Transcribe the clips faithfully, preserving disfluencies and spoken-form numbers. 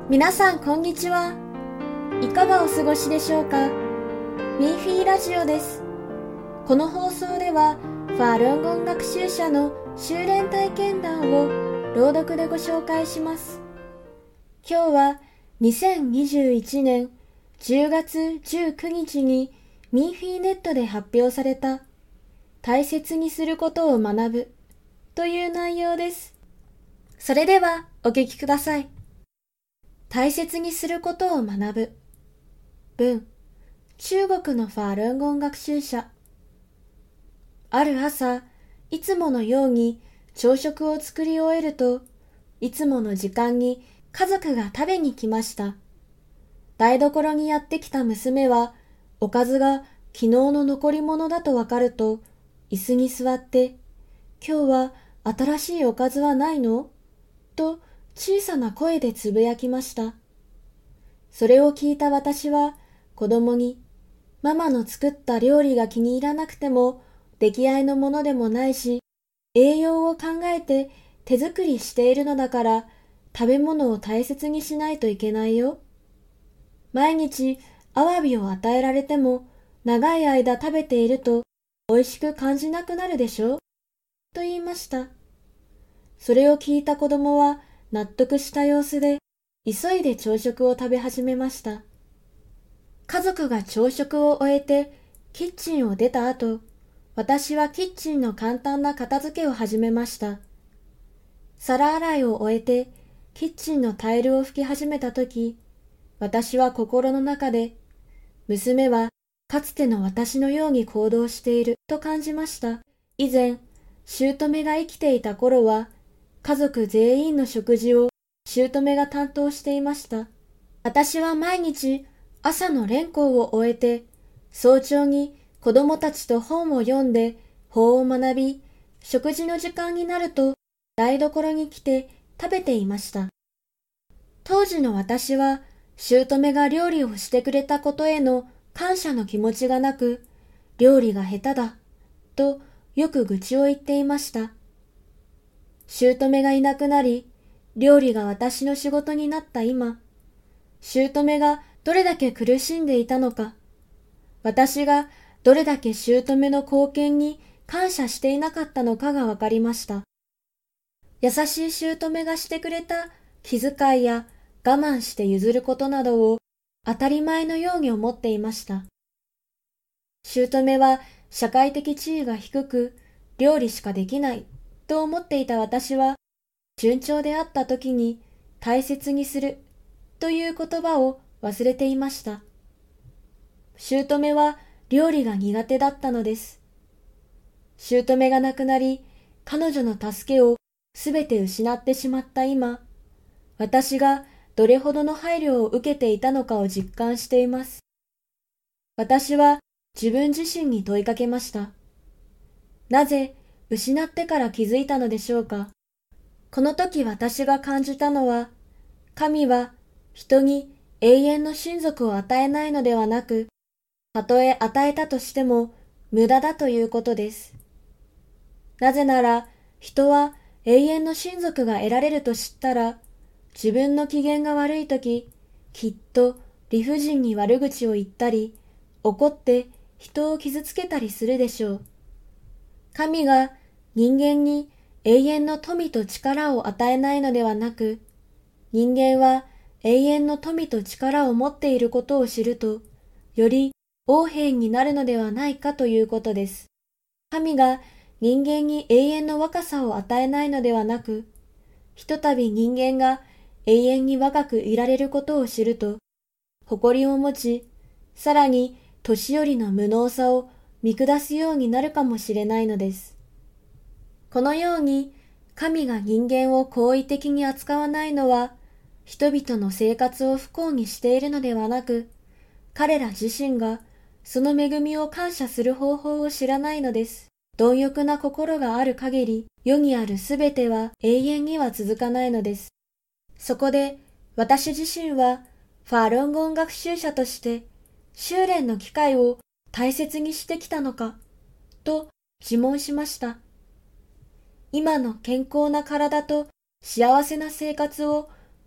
皆さんこんにちは。いかがお過ごしでしょうか。ミーフィーラジオです。この放送ではファールンゴン学習者の修練体験談を朗読でご紹介します。今日はにせんにじゅういちねんじゅうがつじゅうくにちにミーフィーネットで発表された大切にすることを学ぶという内容です。それではお聞きください。大切にすることを学ぶ。文、中国のファールンゴン学習者。ある朝、いつものように朝食を作り終えると、いつもの時間に家族が食べに来ました。台所にやってきた娘は、おかずが昨日の残り物だとわかると、椅子に座って、今日は新しいおかずはないの？と小さな声でつぶやきました。それを聞いた私は子供に、ママの作った料理が気に入らなくても出来合いのものでもないし、栄養を考えて手作りしているのだから食べ物を大切にしないといけないよ。毎日アワビを与えられても長い間食べていると美味しく感じなくなるでしょと言いました。それを聞いた子供は納得した様子で、急いで朝食を食べ始めました。家族が朝食を終えてキッチンを出た後、私はキッチンの簡単な片付けを始めました。皿洗いを終えてキッチンのタイルを拭き始めたとき、私は心の中で、娘はかつての私のように行動していると感じました。以前、姑が生きていた頃は、家族全員の食事を姑が担当していました。私は毎日朝の練行を終えて、早朝に子供たちと本を読んで法を学び、食事の時間になると台所に来て食べていました。当時の私は、姑が料理をしてくれたことへの感謝の気持ちがなく、料理が下手だ、とよく愚痴を言っていました。姑がいなくなり、料理が私の仕事になった今、姑がどれだけ苦しんでいたのか、私がどれだけ姑の貢献に感謝していなかったのかがわかりました。優しい姑がしてくれた気遣いや我慢して譲ることなどを当たり前のように思っていました。姑は社会的地位が低く、料理しかできないと思っていた私は、順調であった時に大切にするという言葉を忘れていました。姑は料理が苦手だったのです。姑が亡くなり、彼女の助けをすべて失ってしまった今、私がどれほどの配慮を受けていたのかを実感しています。私は自分自身に問いかけました。なぜ失ってから気づいたのでしょうか。この時私が感じたのは、神は人に永遠の親族を与えないのではなく、たとえ与えたとしても無駄だということです。なぜなら、人は永遠の親族が得られると知ったら、自分の機嫌が悪い時、きっと理不尽に悪口を言ったり、怒って人を傷つけたりするでしょう。神が人間に永遠の富と力を与えないのではなく、人間は永遠の富と力を持っていることを知ると、より横柄になるのではないかということです。神が人間に永遠の若さを与えないのではなく、ひとたび人間が永遠に若くいられることを知ると、誇りを持ち、さらに年寄りの無能さを見下すようになるかもしれないのです。このように神が人間を好意的に扱わないのは、人々の生活を不幸にしているのではなく、彼ら自身がその恵みを感謝する方法を知らないのです。貪欲な心がある限り、世にあるすべては永遠には続かないのです。そこで私自身はファールンゴン学習者として修練の機会を大切にしてきたのかと自問しました。今の健康な体と幸せな生活を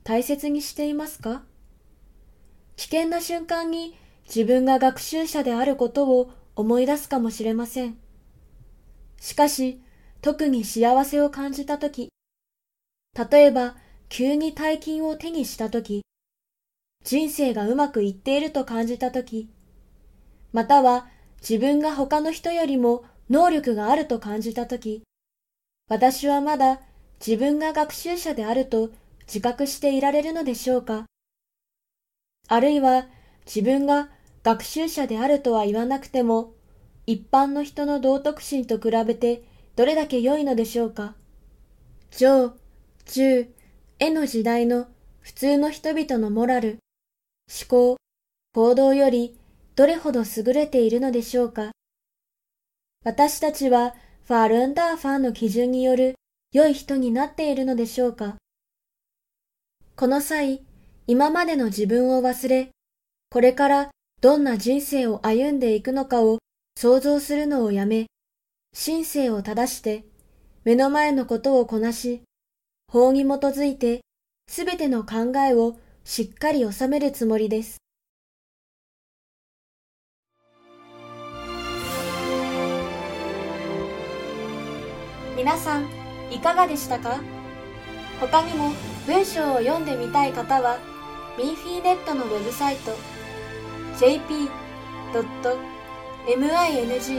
大切にしていますか？危険な瞬間に自分が学習者であることを思い出すかもしれません。しかし、特に幸せを感じたとき、例えば急に大金を手にしたとき、人生がうまくいっていると感じたとき、または自分が他の人よりも能力があると感じたとき、私はまだ自分が学習者であると自覚していられるのでしょうか？あるいは自分が学習者であるとは言わなくても、一般の人の道徳心と比べてどれだけ良いのでしょうか？上、中、への時代の普通の人々のモラル、思考、行動よりどれほど優れているのでしょうか？私たちはファールンダーファーの基準による良い人になっているのでしょうか？この際、今までの自分を忘れ、これからどんな人生を歩んでいくのかを想像するのをやめ、心性を正して、目の前のことをこなし、法に基づいてすべての考えをしっかり収めるつもりです。皆さん、いかがでしたか？他にも文章を読んでみたい方は、ミーフィーネットのウェブサイト ジェイピードットミンフュ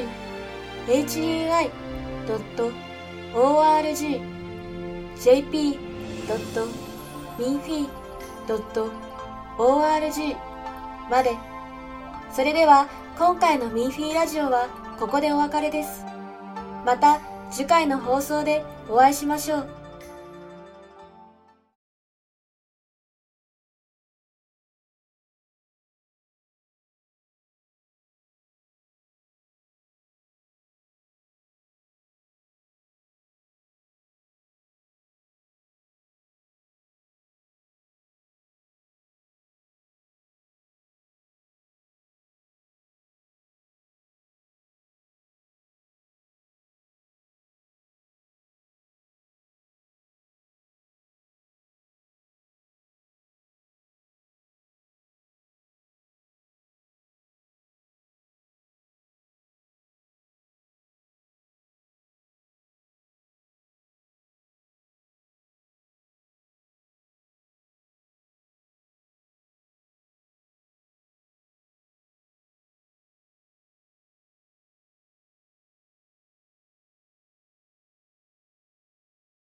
イドットオーアールジー ジェイピードットミンフィイドットオーアールジー まで。それでは今回のミーフィーラジオはここでお別れです。また次回の放送でお会いしましょう。